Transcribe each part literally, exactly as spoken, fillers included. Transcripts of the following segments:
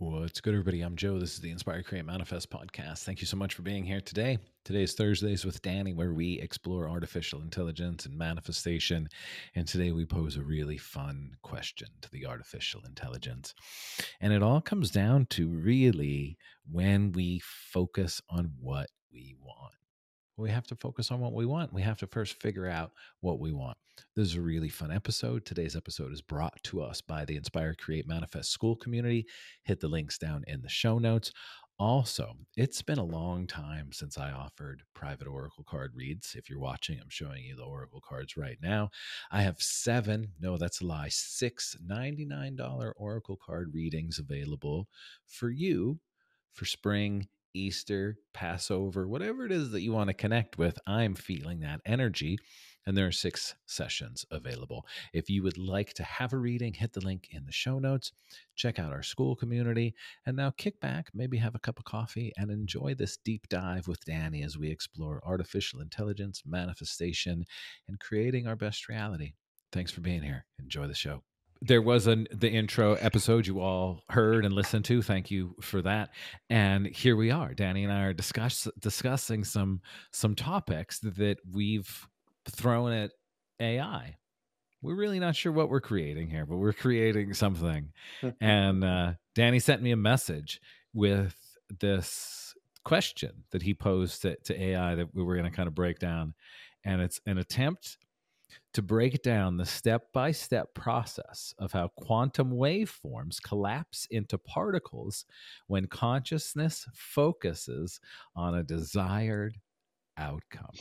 What's good, everybody? I'm Joe. This is the Inspire, Create, Manifest podcast. Thank you so much for being here today. Today is Thursdays with Danny, where we explore artificial intelligence and manifestation. And today we pose a really fun question to the artificial intelligence. And it all comes down to really when we focus on what we want. We have to focus on what we want. We have to first figure out what we want. This is a really fun episode. Today's episode is brought to us by the Inspire, Create, Manifest School community. Hit the links down in the show notes. Also, it's been a long time since I offered private Oracle card reads. If you're watching, I'm showing you the Oracle cards right now. I have seven, no, that's a lie, six ninety-nine dollars Oracle card readings available for you for spring, Easter, Passover, whatever it is that you want to connect with. I'm feeling that energy. And there are six sessions available. If you would like to have a reading, hit the link in the show notes. Check out our school community. And now kick back, maybe have a cup of coffee, and enjoy this deep dive with Danny as we explore artificial intelligence, manifestation, and creating our best reality. Thanks for being here. Enjoy the show. There was an the intro episode you all heard and listened to. Thank you for that. And here we are. Danny and I are discuss, discussing some some topics that we've thrown at A I. We're really not sure what we're creating here, but we're creating something. And uh, Danny sent me a message with this question that he posed to, to A I that we were going to kind of break down. And it's an attempt to break down the step-by-step process of how quantum waveforms collapse into particles when consciousness focuses on a desired outcome.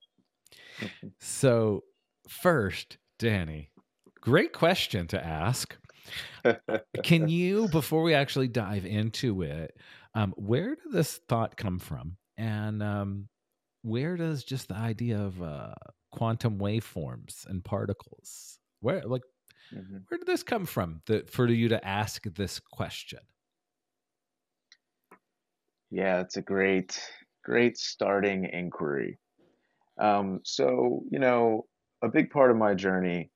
So first, Danny, great question to ask. Can you, before we actually dive into it, um, where did this thought come from? And um, where does just the idea of uh, quantum waveforms and particles, where like mm-hmm. where did this come from that for you to ask this question? Yeah, it's a great, great starting inquiry. Um, so, you know, a big part of my journey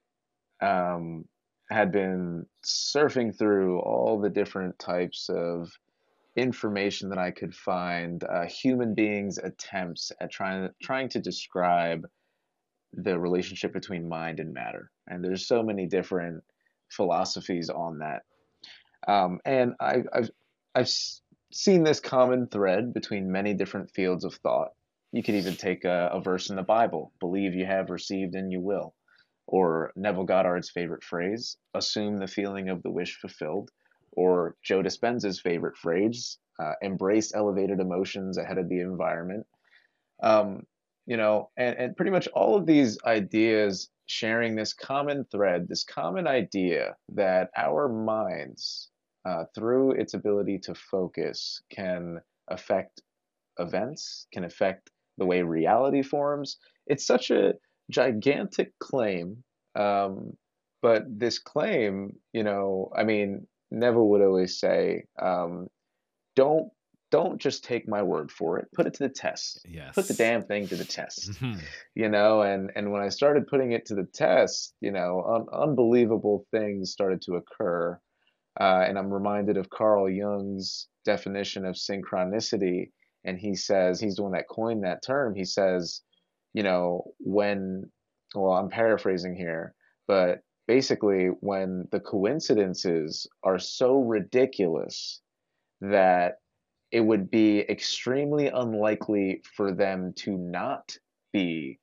um, had been surfing through all the different types of information that I could find, uh, human beings' attempts at trying trying to describe the relationship between mind and matter. And there's so many different philosophies on that. Um, and I, I've I've seen this common thread between many different fields of thought. You could even take a, a verse in the Bible: "Believe you have received, and you will." Or Neville Goddard's favorite phrase: "Assume the feeling of the wish fulfilled." Or Joe Dispenza's favorite phrase: uh, "Embrace elevated emotions ahead of the environment." Um, you know, and, and pretty much all of these ideas sharing this common thread, this common idea that our minds, uh, through its ability to focus, can affect events, can affect the way reality forms. It's such a gigantic claim. Um, but this claim, you know, I mean, Neville would always say, um, don't don't just take my word for it. Put it to the test. Yes. Put the damn thing to the test. Mm-hmm. You know, and and when I started putting it to the test, you know, un- unbelievable things started to occur. Uh, and I'm reminded of Carl Jung's definition of synchronicity. And he says, he's the one that coined that term. He says, you know, when, well, I'm paraphrasing here, but basically when the coincidences are so ridiculous that it would be extremely unlikely for them to not be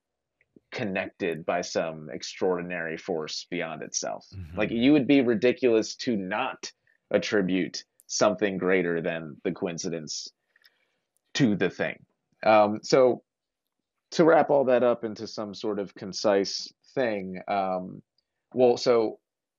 connected by some extraordinary force beyond itself. Mm-hmm. Like, you would be ridiculous to not attribute something greater than the coincidence to the thing. Um, so to wrap all that up into some sort of concise thing, um, well, so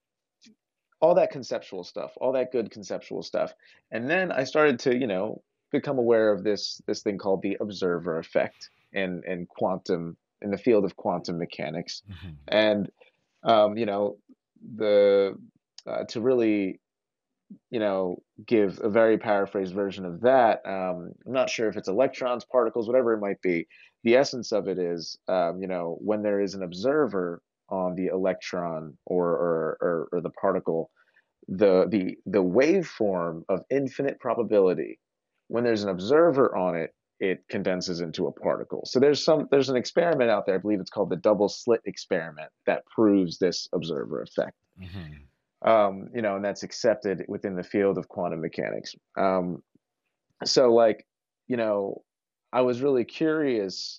all that conceptual stuff, all that good conceptual stuff. And then I started to, you know, become aware of this this thing called the observer effect in, in quantum, in the field of quantum mechanics. Mm-hmm. And, um, you know, the uh, to really, you know, give a very paraphrased version of that, um, I'm not sure if it's electrons, particles, whatever it might be. The essence of it is, um, you know, when there is an observer on the electron or or, or, or the particle, the the the waveform of infinite probability, when there's an observer on it, it condenses into a particle. So there's some there's an experiment out there, I believe it's called the double slit experiment, that proves this observer effect. Hmm. Um, you know, and that's accepted within the field of quantum mechanics. Um, so like, you know, I was really curious,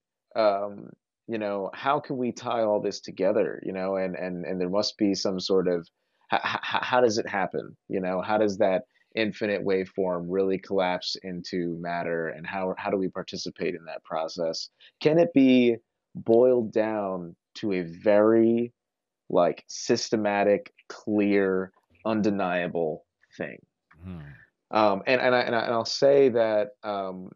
um, you know, how can we tie all this together, you know, and and and there must be some sort of how, how does it happen, you know, how does that infinite waveform really collapse into matter, and how how do we participate in that process? Can it be boiled down to a very like systematic, clear, undeniable thing? Hmm. Um, and and I and, I, and I'll say that um,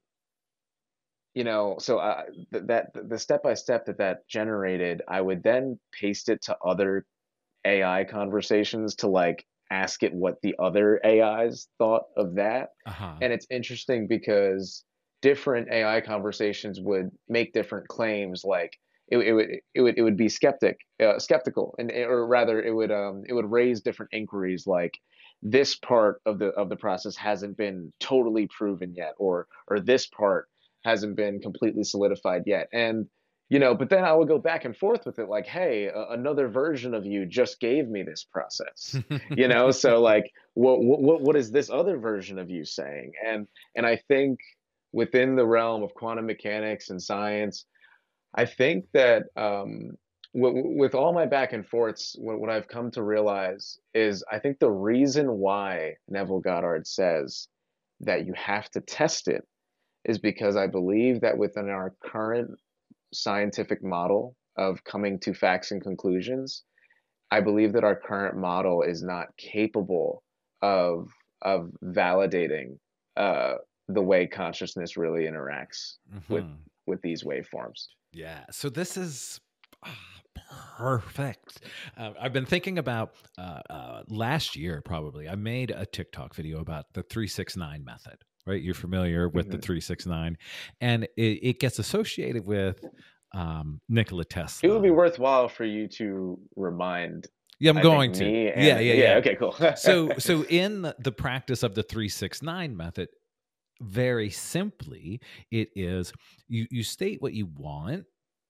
you know, so uh, th that the step by step that that generated, I would then paste it to other A I conversations to like ask it what the other A Is thought of that. Uh-huh. And it's interesting because different A I conversations would make different claims. Like it, it would it would it would be skeptic uh, skeptical, and or rather it would um it would raise different inquiries, like this part of the of the process hasn't been totally proven yet, or or this part hasn't been completely solidified yet. And you know, but then I would go back and forth with it, like, hey, a- another version of you just gave me this process, you know, so like, what what what is this other version of you saying? And and I think within the realm of quantum mechanics and science, I think that um, w with all my back and forths, what, what I've come to realize is I think the reason why Neville Goddard says that you have to test it is because I believe that within our current scientific model of coming to facts and conclusions, I believe that our current model is not capable of of validating uh, the way consciousness really interacts with Hmm. with these waveforms. Yeah. So this is ah, perfect. Uh, I've been thinking about uh, uh, last year, probably. I made a TikTok video about the three six nine method, right? You're familiar with the Hmm. three six nine, and it, it gets associated with um, Nikola It would be Tesla. worthwhile for you to remind, Yeah, I'm I think, going to. me Yeah, and yeah, yeah, yeah. okay, cool. So, so in the, the practice of the three six nine method, very simply, it is you you state what you want.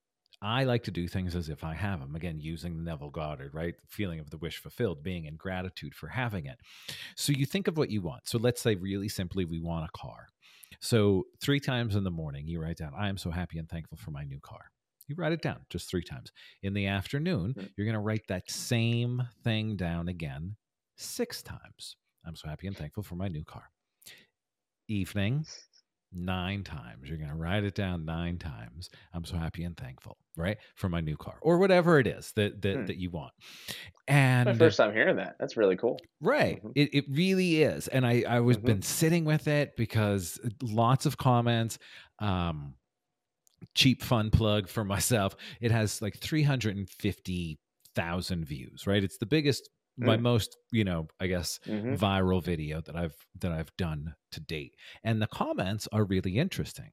I like to do things as if I have them. Again, using the Neville Goddard, right? Feeling of the wish fulfilled, being in gratitude for having it. So you think of what you want. So let's say, really simply, we want a car. So three times in the morning, you write down, I am so happy and thankful for my new car. You write it down just three times. In the afternoon, you're going to write that same thing down again six times. I'm so happy and thankful for my new car. Evening, nine times. You're going to write it down nine times. I'm so happy and thankful, right? For my new car or whatever it is that that, Hmm. that you want. My And first time hearing that. That's really cool. right, Hmm. it, it really is. And I, I was Hmm. been sitting with it because lots of comments, um, cheap fun plug for myself. It has like three hundred fifty thousand views, right? It's the biggest, my Hmm. most, you know, I guess Hmm. viral video that I've that I've done to date. And the comments are really interesting.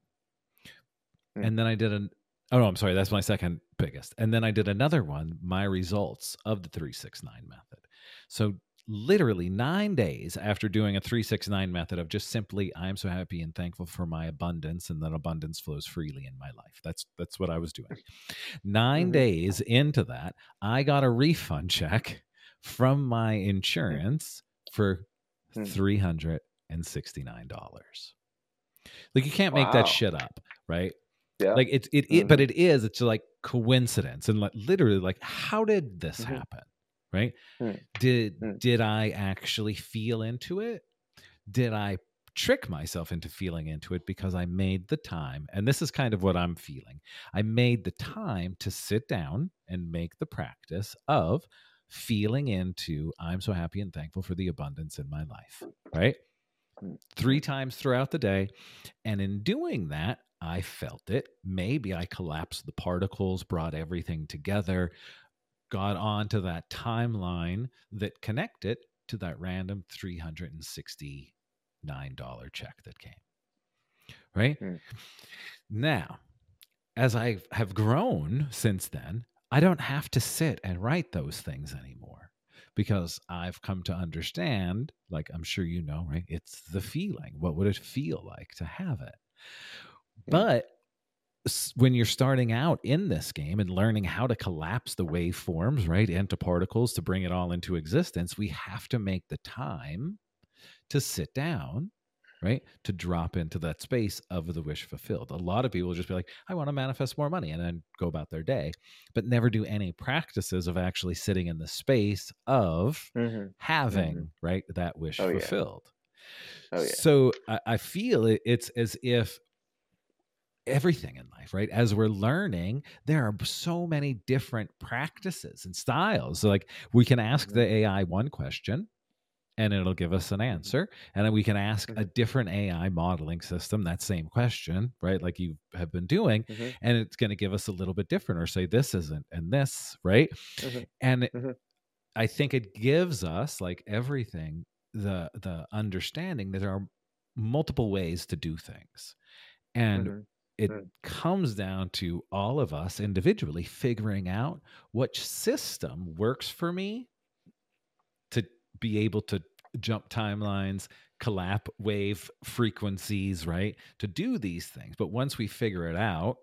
Hmm. And then I did an oh no, I'm sorry, that's my second biggest. And then I did another one, my results of the three six nine method. So literally nine days after doing a three six nine method of just simply, I'm so happy and thankful for my abundance, and that abundance flows freely in my life. That's that's what I was doing. Nine Hmm. days into that, I got a refund check from my insurance for Hmm. three hundred sixty-nine dollars. Like, you can't make that Wow. shit up, right? Yeah. Like, it's it, it but Hmm. it is, it's like coincidence, and like literally, like, how did this Hmm. happen? Right? Hmm. Did Hmm. did I actually feel into it? Did I trick myself into feeling into it because I made the time? And this is kind of what I'm feeling. I made the time to sit down and make the practice of feeling into, I'm so happy and thankful for the abundance in my life, right? Hmm. Three times throughout the day. And in doing that, I felt it. Maybe I collapsed the particles, brought everything together, got onto that timeline that connected to that random three hundred sixty-nine dollars check that came. Right? Hmm. Now, as I have grown since then, I don't have to sit and write those things anymore because I've come to understand, like I'm sure you know, right? It's the feeling. What would it feel like to have it? Mm. But when you're starting out in this game and learning how to collapse the waveforms, right, into particles to bring it all into existence, we have to make the time to sit down, right, to drop into that space of the wish fulfilled. A lot of people will just be like, I want to manifest more money, and then go about their day, but never do any practices of actually sitting in the space of Mm-hmm. having, Mm-hmm. right, that wish Oh, yeah. fulfilled. Oh, yeah. So I, I feel it, it's as if everything in life, right, as we're learning, there are so many different practices and styles. So like we can ask Mm-hmm. the A I one question and it'll give us an answer, and then we can ask Mm-hmm. a different A I modeling system that same question, right, like you have been doing, Mm-hmm. and it's going to give us a little bit different, or say this isn't and this, right? Mm-hmm. And Mm-hmm. I think it gives us, like everything, the the understanding that there are multiple ways to do things. And Mm-hmm. it Mm-hmm. comes down to all of us individually figuring out which system works for me to be able to jump timelines, collapse wave frequencies, right? To do these things. But once we figure it out,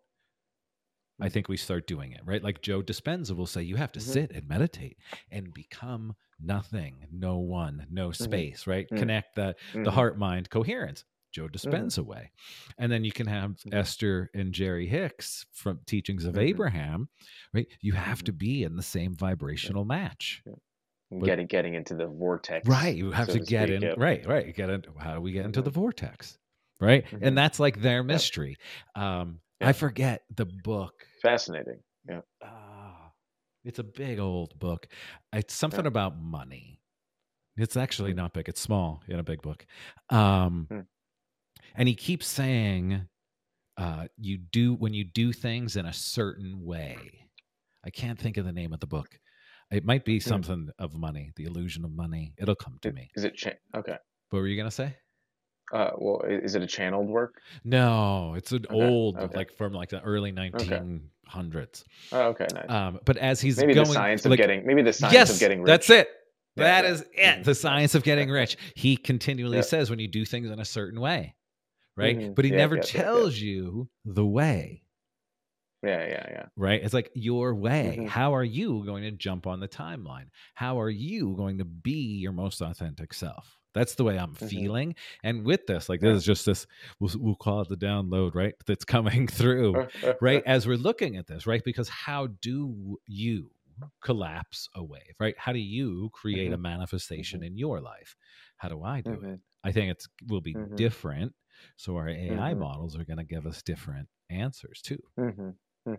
I think we start doing it, right? Like Joe Dispenza will say, you have to Mm-hmm. sit and meditate and become nothing, no one, no space, right? Mm-hmm. Connect the, the Mm-hmm. heart mind coherence. Joe Dispenza Mm-hmm. way. And then you can have Mm-hmm. Esther and Jerry Hicks from Teachings of Mm-hmm. Abraham, right? You have Mm-hmm. to be in the same vibrational match. Yeah. But, getting getting into the vortex, right? You have so to to get speak. in, Yep. right? Right. Get in. How do we get into Mm-hmm. the vortex, right? Mm-hmm. And that's like their Yep. mystery. Um, Yeah. I forget the book. Fascinating. Yeah. Uh, it's a big old book. It's something Yeah. about money. It's actually Mm-hmm. not big. It's small in a big book. Um, Mm-hmm. and he keeps saying, uh, you do, when you do things in a certain way. I can't think of the name of the book. It might be Mm-hmm. something of money, the illusion of money. It'll come to Is, me. is it cha- okay? What were you going to say? Uh, well, i- is it a channeled work? No, it's an Okay. old, Okay. like from like the early Okay. nineteen hundreds. Oh, okay. Nice. Um, but as he's Maybe going, the science of like, getting. Maybe the science yes, of getting rich. that's it. Yeah, That yeah. is it. Mm-hmm. The science of getting Yeah. rich. He continually Yeah. says when you do things in a certain way, right? Mm-hmm. But he Yeah, never yeah, yeah, tells you the way, yeah, yeah, yeah. right? It's like your way. Mm-hmm. How are you going to jump on the timeline? How are you going to be your most authentic self? That's the way I'm Mm-hmm. feeling. And with this, like this Yeah. is just this, we'll, we'll call it the download, right? That's coming through, right? As we're looking at this, right? Because how do you collapse a wave, right? How do you create Mm-hmm. a manifestation Mm-hmm. in your life? How do I do Mm-hmm. it? I think it's will be Mm-hmm. different. So our A I Mm-hmm. models are going to give us different answers too. Mm-hmm.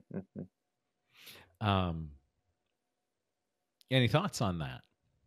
Mm-hmm. Um, any thoughts on that?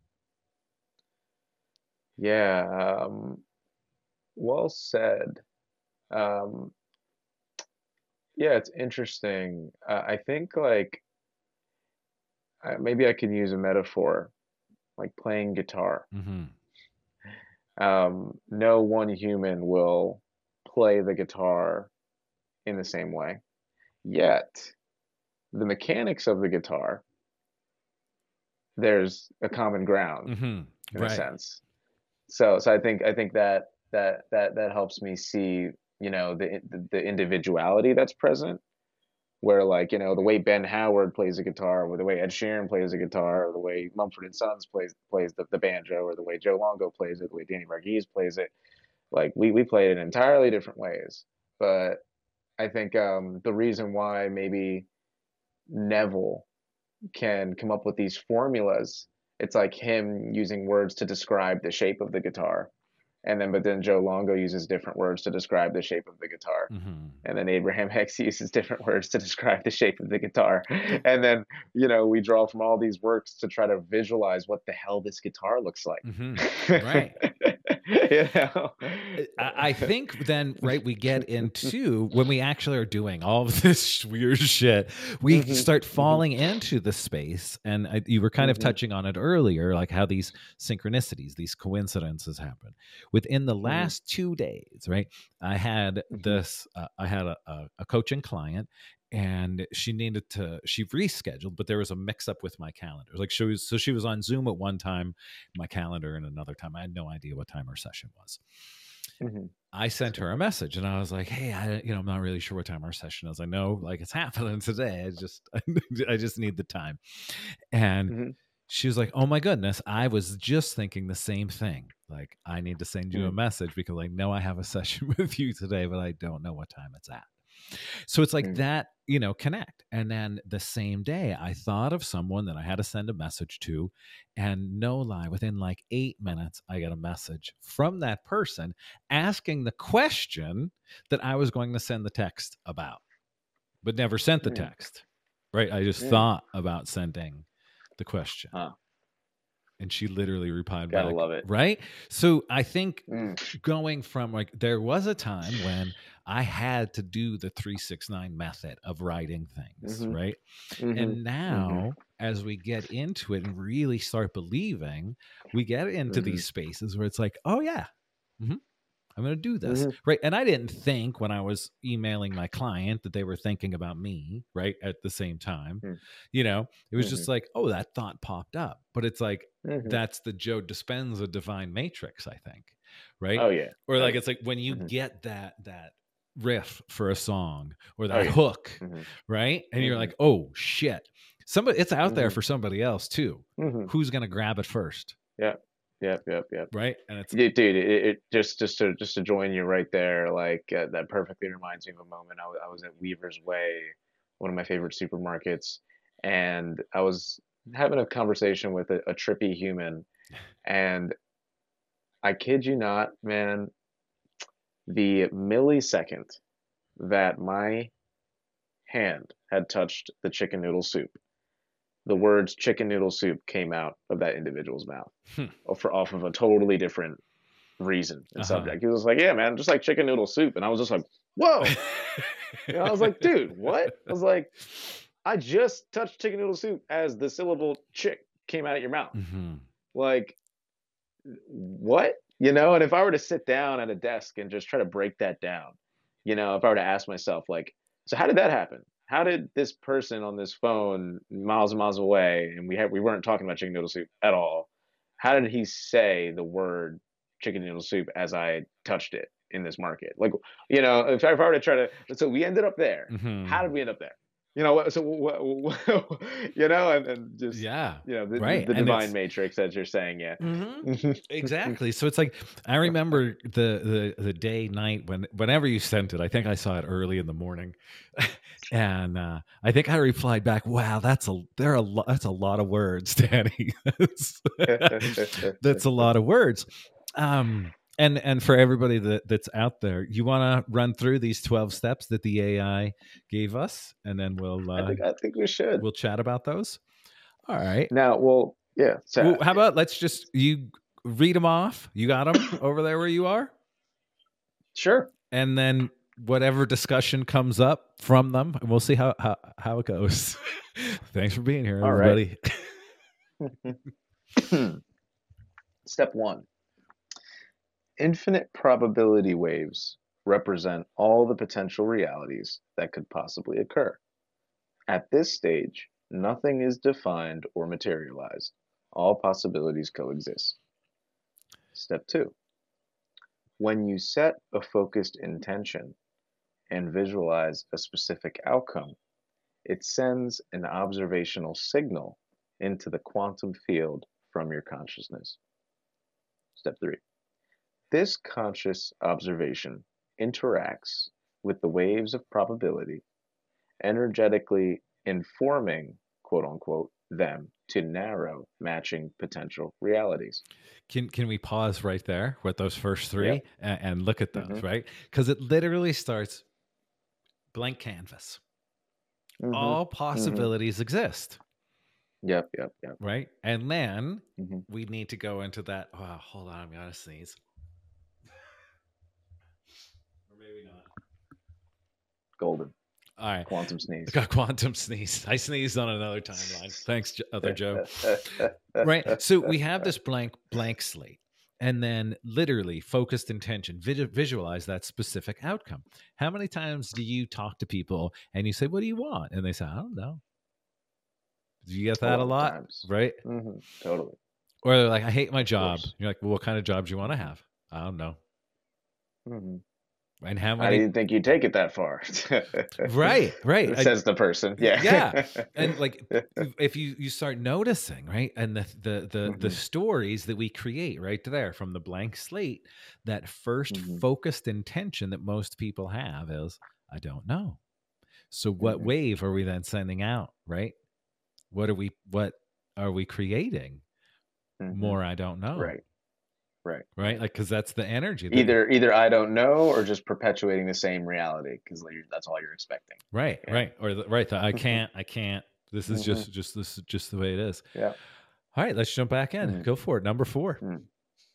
Yeah. Um, well said. Um, yeah, it's interesting. Uh, I think like uh, maybe I can use a metaphor, like playing guitar. Mm-hmm. Um, no one human will play the guitar in the same way. Yet, the mechanics of the guitar, there's a common ground Mm-hmm. in Right. a sense. So, so I think I think that that that that helps me see, you know, the the, the individuality that's present. Where like, you know, the way Ben Howard plays a guitar, or the way Ed Sheeran plays a guitar, or the way Mumford and Sons plays plays the, the banjo, or the way Joe Longo plays it, the way Danny Marguise plays it, like we we play it in entirely different ways. But I think um, the reason why maybe Neville can come up with these formulas, it's like him using words to describe the shape of the guitar, and then but then Joe Longo uses different words to describe the shape of the guitar. Mm-hmm. And then Abraham Hicks uses different words to describe the shape of the guitar. And then, you know, we draw from all these works to try to visualize what the hell this guitar looks like. Mm-hmm. Right. You know? I I think then, right, we get into when we actually are doing all of this weird shit, we Mhm, start mhm, falling into the space. And I, you were kind of mhm, touching on it earlier, like how these synchronicities, these coincidences happen. Within the mhm, last two days, right, I had mhm, this, uh, I had a, a, a coaching client, and she needed to, she rescheduled, but there was a mix up with my calendar. Like she was, so she was on Zoom at one time, my calendar and another time. I had no idea what time her session was. Mm-hmm. I sent her a message and I was like, hey, I, you know, I'm not really sure what time our session is. I know like it's happening today. I just, I just need the time. And Mm-hmm. she was like, oh my goodness, I was just thinking the same thing. Like, I need to send you Mm-hmm. a message because I know I have a session with you today, but I don't know what time it's at. So it's like Mm-hmm. that, you know, connect. And then the same day, I thought of someone that I had to send a message to. And no lie, within like eight minutes, I got a message from that person asking the question that I was going to send the text about, but never sent the Mm. text. Right? I just Mm. thought about sending the question. Huh. And she literally replied Gotta back. love it. Right? So I think Mm. going from like, there was a time when I had to do the three six nine method of writing things, Mm-hmm. right? Mm-hmm. And now, as we get into it and really start believing, we get into Mm-hmm. these spaces where it's like, oh yeah, mhm, I'm going to do this, Mm-hmm. right? And I didn't think when I was emailing my client that they were thinking about me, right? At the same time, Mm-hmm. you know, it was Mm-hmm. just like, oh, that thought popped up. But it's like, Mm-hmm. that's the Joe Dispenza divine matrix, I think, right? Oh yeah. Or Oh, like, yeah. it's like when you Mm-hmm. get that, that riff for a song or that Oh, yeah. hook, Mm-hmm. right? And you're Mhm. like, oh shit, somebody, it's out there Mhm. for somebody else too. Mm-hmm. Who's going to grab it first? Yep. Yep. Yep. Yep. Right? And it's, Yeah, dude, it, it just just to just to join you right there, like uh, that perfectly reminds me of a moment. I, wa- I was at Weaver's Way, one of my favorite supermarkets, and I was having a conversation with a, a trippy human, and I kid you not, man, the millisecond that my hand had touched the chicken noodle soup, the words chicken noodle soup came out of that individual's mouth, Hmm. off, off of a totally different reason and Uh-huh. subject. He was like, yeah, man, just like chicken noodle soup. And I was just like, whoa. You know, I was like, dude, what? I was like, I just touched chicken noodle soup as the syllable chick came out of your mouth. Mhm. Like, what? You know, and if I were to sit down at a desk and just try to break that down, you know, if I were to ask myself, like, so how did that happen? How did this person on this phone miles and miles away, and we had we weren't talking about chicken noodle soup at all, how did he say the word chicken noodle soup as I touched it in this market? Like, you know, if I, if I were to try to, so we ended up there. Mhm. How did we end up there? You know, what- so what, what, you know, and, and just Yeah. you know, the, Right. the And divine it's- matrix, as you're saying, yeah. Mhm. Exactly. So it's like I remember the the the day night when whenever you sent it. I think I saw it early in the morning, and uh, I think I replied back, "Wow, that's a there are a lot that's a lot of words, Danny. that's, that's a lot of words." Um, and and for everybody that that's out there, you want to run through these twelve steps that the A I gave us, and then we'll uh, I think I think we should. we'll chat about those. All right. Now, well, yeah. So, Well, how about let's just you read them off. You got them over there where you are, sure. and then whatever discussion comes up from them, and we'll see how how, how it goes. Thanks for being here, All right. everybody. Step one. Infinite probability waves represent all the potential realities that could possibly occur. At this stage, nothing is defined or materialized. All possibilities coexist. Step two. When you set a focused intention and visualize a specific outcome, it sends an observational signal into the quantum field from your consciousness. Step three. This conscious observation interacts with the waves of probability, energetically informing, quote unquote, them to narrow matching potential realities. Can can we pause right there with those first three Yep. and, and look at those, Mhm. right? Because it literally starts blank canvas. Mhm. All possibilities exist, Yep, yep, yep. right? And then Mhm. we need to go into that. Oh, hold on, I'm gonna sneeze. Or maybe not. Golden. All right. Quantum sneeze. I got quantum sneeze. I sneezed on another timeline. Thanks, Jo- other Joe. Right. So we have this blank blank slate, and then literally focused intention, vid- visualize that specific outcome. How many times do you talk to people and you say, "What do you want?" And they say, "I don't know." Do you get A that a lot of lot? times. Right? Hmm. Totally. Or they're like, "I hate my Of job." course. You're like, "Well, what kind of job do you want to have?" "I don't know." Hmm. And how I many? didn't think you'd take it that far. Right, right. I, Says the person. yeah, Yeah. and like if you you start noticing, right, and the the the the Hmm. stories that we create right there from the blank slate, that first Hmm. focused intention that most people have is, I don't know. So what Hmm. wave are we then sending out, right? What are we what are we creating? Hmm. More I don't know, Right. Right. right? Right. Like cuz that's the energy that, Either either I don't know or just perpetuating the same reality because that's all you're expecting. right, Yeah. right, or the, right, the, I can't, I can't. This is Hmm. just just this is just the way it is. Yeah. All right, let's jump back in. Mm. Go for it. Number four. Mm.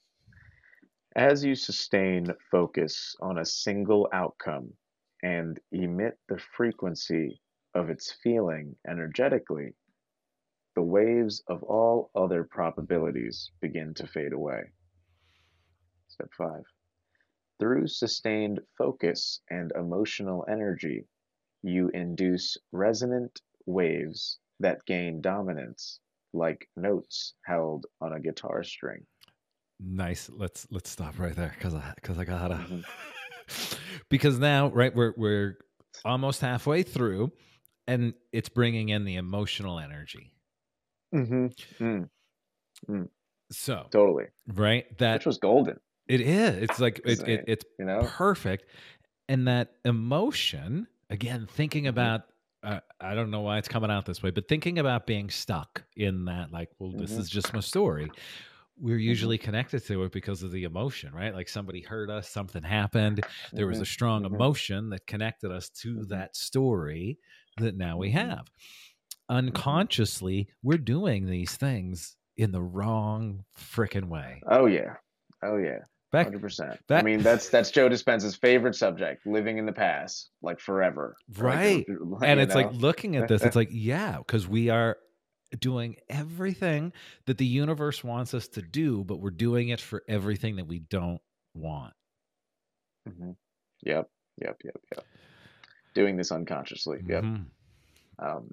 As you sustain focus on a single outcome and emit the frequency of its feeling energetically, the waves of all other probabilities begin to fade away. Step five. Through sustained focus and emotional energy, you induce resonant waves that gain dominance, like notes held on a guitar string. Nice. Let's let's stop right there because I because I gotta Hmm. because now right we're we're almost halfway through, and it's bringing in the emotional energy. Hmm. Mm. Mm. So Totally. right Which that was golden. it is. It's like 'Cause, it, I it mean, it's you know? perfect, and that emotion again. Thinking Hmm. about. Uh, I don't know why it's coming out this way, but thinking about being stuck in that, like, well, this Hmm. is just my story. We're Hmm. usually connected to it because of the emotion, right? Like somebody hurt us, something happened. There was Hmm. a strong Hmm. emotion that connected us to Hmm. that story that now we Hmm. have. Hmm. Unconsciously, we're doing these things in the wrong freaking way. Oh yeah. Oh yeah. Back, one hundred percent. I back, mean, that's that's Joe Dispenza's favorite subject, living in the past, like forever. Like, right. And you it's like know? looking at this, it's like, yeah, because we are doing everything that the universe wants us to do, but we're doing it for everything that we don't want. Hmm. Yep. Yep. Yep. Yep. Doing this unconsciously. Yep. Mm-hmm. Um,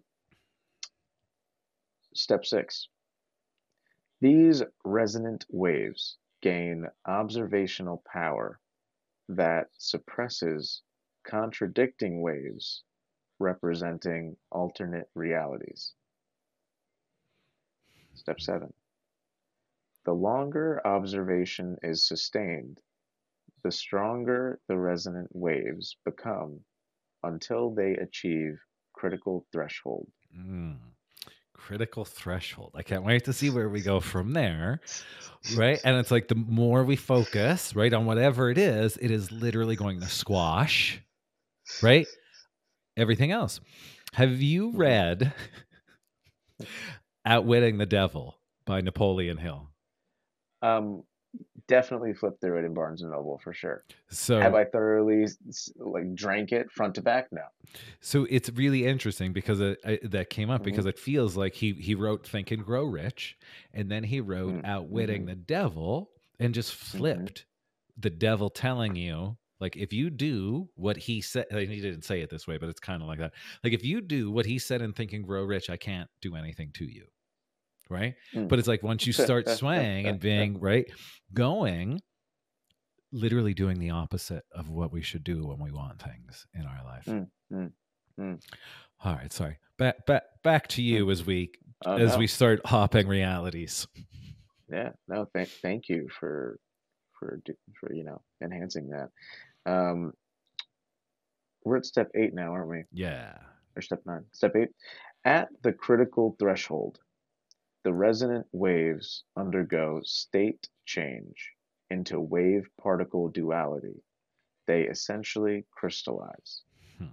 step six. These resonant waves gain observational power that suppresses contradicting waves representing alternate realities. Step seven. The longer observation is sustained, the stronger the resonant waves become until they achieve critical threshold. Mm. Critical threshold. I can't wait to see where we go from there. Right. And it's like the more we focus, right, on whatever it is, it is literally going to squash, right, everything else. Have you Mhm. read Outwitting the Devil by Napoleon Hill? Um, definitely flip through it in Barnes and Noble for sure. Have So I thoroughly like drank it front to back? No. so it's really interesting because it, I, that came up Hmm. because it feels like he he wrote Think and Grow Rich, and then he wrote Outwitting Mm-hmm. the Devil, and just Hmm. flipped the devil telling you, like, if you do what he said, like, he didn't say it this way, but it's kind of like that. Like, if you do what he said in Think and Grow Rich, I can't do anything to you, right? Mm. But it's like once you start swaying and being right, going, literally doing the opposite of what we should do when we want things in our life. Mm, mm, mm, All right, sorry. Back back back to mm. you as we Oh as we no. start hopping realities. Yeah. No. Thank thank you for for do- for you know enhancing that. Um, we're at step eight now, aren't we? Yeah. Or step nine? Step eight. At the critical threshold, the resonant waves undergo state change into wave-particle duality. They essentially crystallize. Hmm.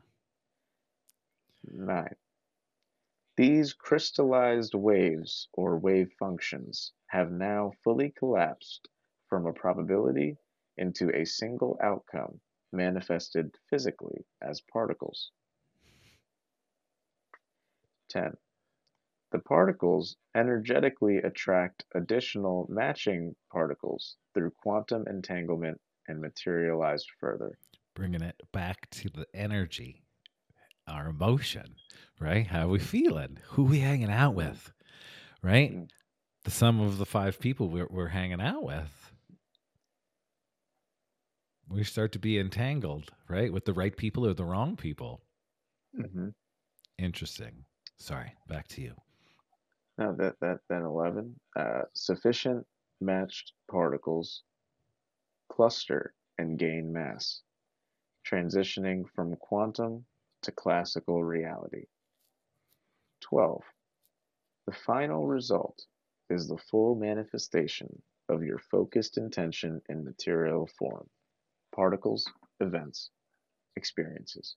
Nine. These crystallized waves or wave functions have now fully collapsed from a probability into a single outcome manifested physically as particles. ten. The particles energetically attract additional matching particles through quantum entanglement and materialize further. Bringing it back to the energy, our emotion, right? How we feeling? Who we hanging out Mm, with, right? mm, The sum of the five people we're, we're hanging out with, we start to be entangled, right? With the right people or the wrong people. mm-hmm. Interesting. Sorry, back to you. Now that that then eleven, uh, sufficient matched particles cluster and gain mass, transitioning from quantum to classical reality. twelve. The final result is the full manifestation of your focused intention in material form, particles, events, experiences.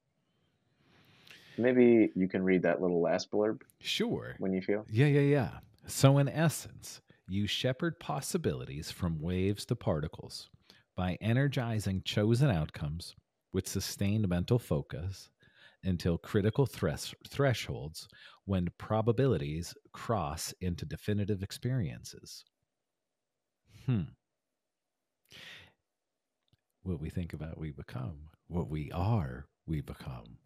Maybe you can read that little last blurb Sure. when you feel. Yeah, yeah, yeah. So, in essence, you shepherd possibilities from waves to particles by energizing chosen outcomes with sustained mental focus until critical thres- thresholds when probabilities cross into definitive experiences. Hmm. What we think about, we become. What we are, we become.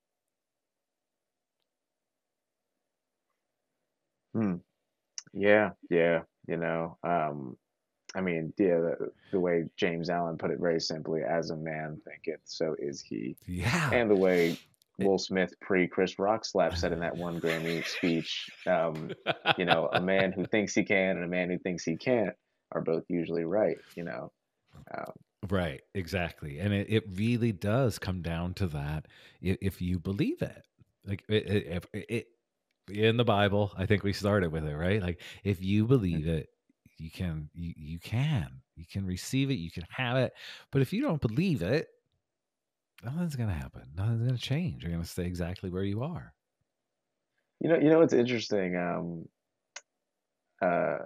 Hmm. Yeah, yeah, you know, um, I mean, yeah, the, the way James Allen put it very simply, as a man thinketh, so is he. Yeah. And the way It- Will Smith pre Chris Rock slap said in that one Grammy speech, um, you know, a man who thinks he can and a man who thinks he can't are both usually right, you know. Um, Right, exactly. And it, it really does come down to that if, if you believe it. Like it, it, if it in the Bible, I think we started with it, right? Like if you believe mhm. it, you can you, you can. You can receive it, you can have it. But if you don't believe it, nothing's gonna happen. Nothing's gonna change. You're gonna stay exactly where you are. You know, you know, it's interesting. Um, uh,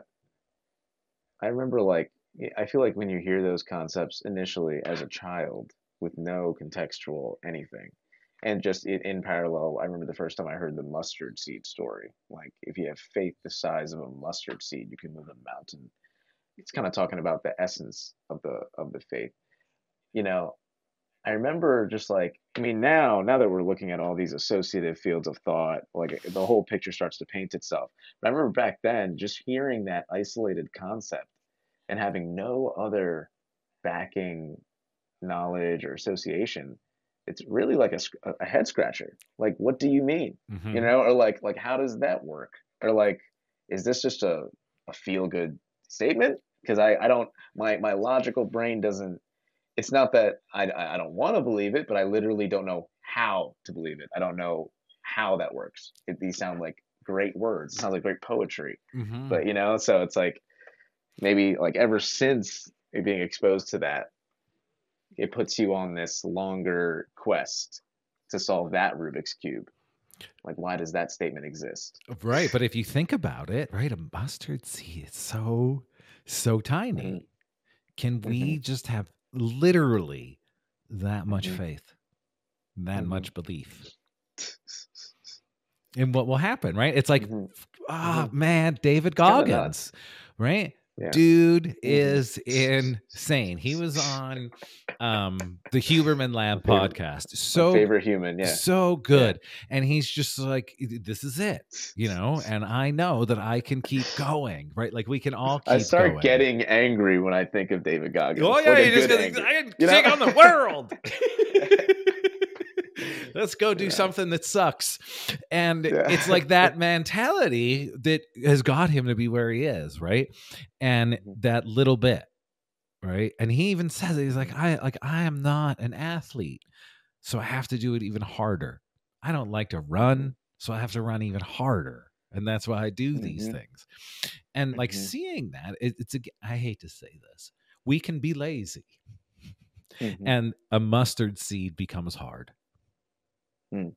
I remember like I feel like when you hear those concepts initially as a child with no contextual anything, and just in, in parallel, I remember the first time I heard the mustard seed story. Like if you have faith the size of a mustard seed, you can move a mountain. It's kind of talking about the essence of the of the faith. You know, I remember just like I mean now now that we're looking at all these associative fields of thought, like the whole picture starts to paint itself. But I remember back then just hearing that isolated concept and having no other backing knowledge or association, it's really like a, a head scratcher. Like, what do you mean? You Mm-hmm. know, or like, like how does that work? Or like, is this just a, a feel good statement? Because I, I don't, my, my logical brain doesn't, it's not that I, I don't want to believe it, but I literally don't know how to believe it. I don't know how that works. It, these sound like great words. It sounds like great poetry, Mm-hmm. but you know, so it's like, maybe like ever since being exposed to that, it puts you on this longer quest to solve that Rubik's Cube. Like, why does that statement exist? Right. But if you think about it, right, a mustard seed is so, so Mm-hmm, tiny. Can mm-hmm, we just have literally that much mm-hmm, faith, that mm-hmm, much belief in what will happen, right? It's like, mm-hmm, ah, mm-hmm. man, David It's kind of nuts. Goggins, right? Yeah. Dude Mm-hmm. is insane. He was on um the Huberman My Lab favorite, podcast. my So favorite human. Yeah, so yeah. good. And he's just like, this is it, you know, and I know that I can keep going, right? Like we can all I keep start going. getting angry when I think of David Oh Goggins, yeah, like a you just good gonna anger. I can You know? take on the world. Let's go do Yeah. something that sucks. And it's Yeah. like that mentality that has got him to be where he is, right? And Mhm, that little bit, right? And he even says it, he's like, I like I am not an athlete, so I have to do it even harder. I don't like to mhm, run, so I have to run even harder. And that's why I do these mhm, things. And like mhm, seeing that, it, it's a, I hate to say this, we can be lazy mhm, and a mustard seed becomes hard. mhm.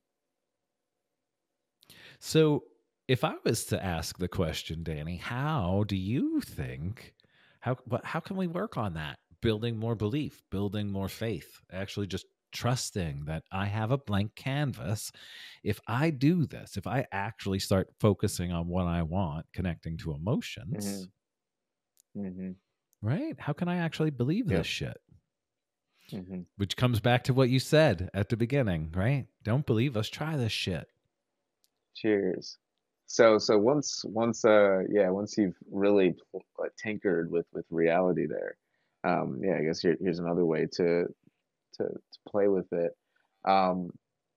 So, if I was to ask the question, Danny, how do you think how what, how can we work on that? Building more belief, building more faith, actually just trusting that I have a blank canvas. If I do this, if I actually start focusing on what I want, connecting to emotions, Mm-hmm. Mm-hmm. right? How can I actually believe Yep. this shit? Mm-hmm. Which comes back to what you said at the beginning, right? Don't believe us, try this shit. Cheers. So so once once uh yeah once you've really like tinkered with with reality there, um yeah I guess here, here's another way to to to play with it. Um,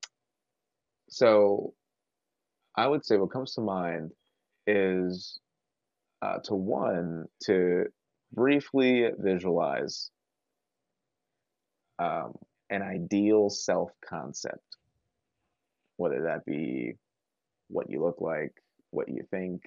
so I would say what comes to mind is uh, to one to briefly visualize um, an ideal self concept, whether that be what you look like, what you think,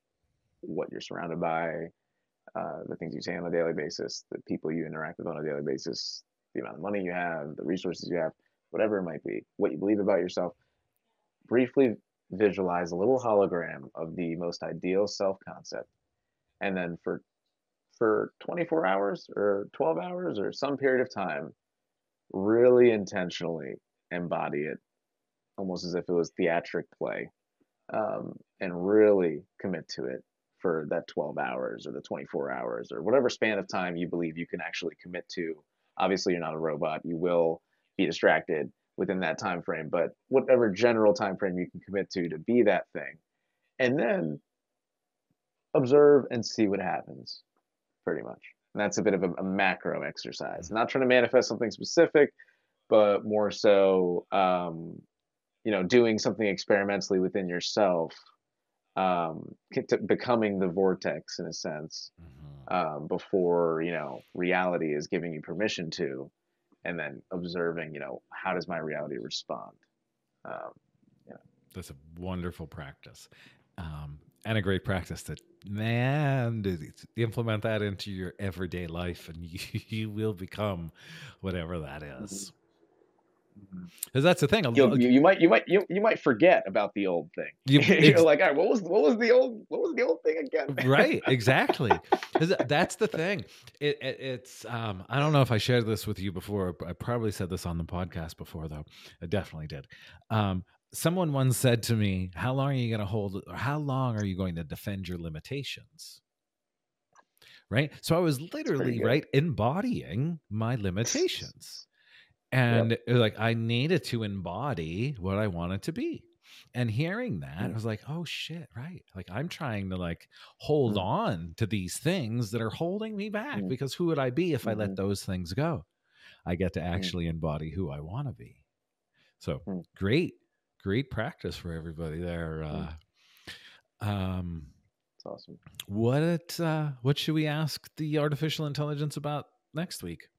what you're surrounded by, uh, the things you say on a daily basis, the people you interact with on a daily basis, the amount of money you have, the resources you have, whatever it might be, what you believe about yourself. Briefly visualize a little hologram of the most ideal self concept. And then for for twenty-four hours or twelve hours or some period of time, really intentionally embody it, almost as if it was theatric play, um, and really commit to it for that twelve hours or the twenty-four hours or whatever span of time you believe you can actually commit to. Obviously, you're not a robot. You will be distracted within that time frame, but whatever general time frame you can commit to to be that thing. And then observe and see what happens, pretty much. And that's a bit of a, a macro exercise. Not trying to manifest something specific, but more so, um, you know, doing something experimentally within yourself, um, becoming the vortex in a sense, Mm-hmm. um, before, you know, reality is giving you permission to, and then observing, you know, how does my reality respond? Um, yeah. That's a wonderful practice. Um, and a great practice that, man, to implement that into your everyday life and you, you will become whatever that is. Mm-hmm. Because that's the thing. You, you, you might you might you, you might forget about the old thing. You, You're ex- like, all right, what was what was the old what was the old thing again? Right, exactly. That's the thing. It, it, it's um, I don't know if I shared this with you before. I probably said this on the podcast before, though. I definitely did. Um, someone once said to me, "How long are you going to hold? Or how long are you going to defend your limitations?" Right. So I was literally right embodying my limitations. And yep. It was like I needed to embody what I wanted to be. And hearing that, mm. I was like, oh shit, right. Like I'm trying to like hold mm. on to these things that are holding me back, mm. because who would I be if mm-hmm. I let those things go? I get to actually mm. embody who I want to be. So mm. great, great practice for everybody there. Uh, um, That's awesome. What, uh, what should we ask the artificial intelligence about next week?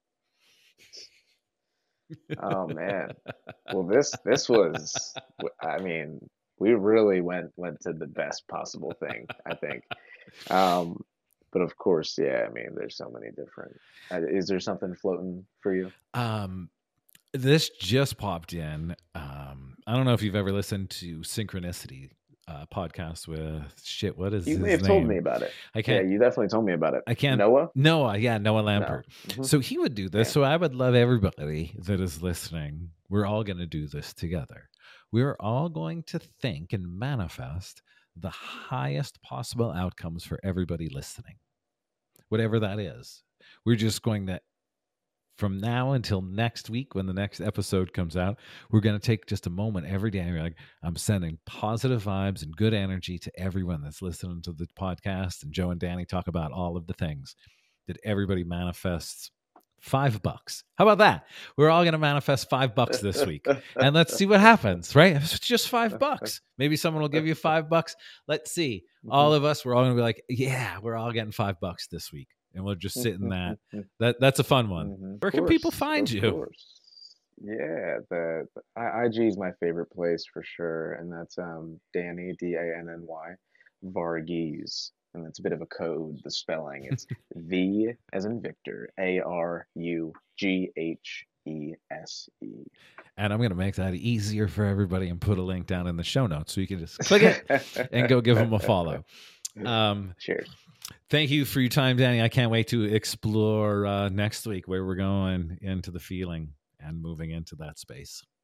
Oh man. Well, this this was, I mean, we really went went to the best possible thing, I think. Um, but of course, yeah, I mean, there's so many different. Uh, is there something floating for you? Um, this just popped in. Um, I don't know if you've ever listened to Synchronicity uh, podcast with shit. What is you his may have name? told me about it. I can't. Yeah, you definitely told me about it. I can't. Noah. Noah. Yeah, Noah Lampert. No. Mm-hmm. So he would do this. Yeah. So I would love everybody that is listening. We're all going to do this together. We're all going to think and manifest the highest possible outcomes for everybody listening, whatever that is. We're just going to, from now until next week, when the next episode comes out, we're going to take just a moment every day. And we're like, I'm sending positive vibes and good energy to everyone that's listening to the podcast. And Joe and Danny talk about all of the things that everybody manifests. Five bucks. How about that? We're all going to manifest five bucks this week. And let's see what happens, right? If it's just five bucks. Maybe someone will give you five bucks. Let's see. All of us, we're all going to be like, yeah, we're all getting five bucks this week. And we'll just sit in that. That that's a fun one. Mm-hmm. Where can course, people find you? Course. Yeah, the, the I G is my favorite place for sure, and that's um Danny D A N N Y Varghese, and that's a bit of a code. The spelling it's V as in Victor, A R U G H E S E. And I'm going to make that easier for everybody and put a link down in the show notes so you can just click it and go give them a follow. Um, Cheers. Thank you for your time, Danny. I can't wait to explore uh, next week where we're going into the feeling and moving into that space.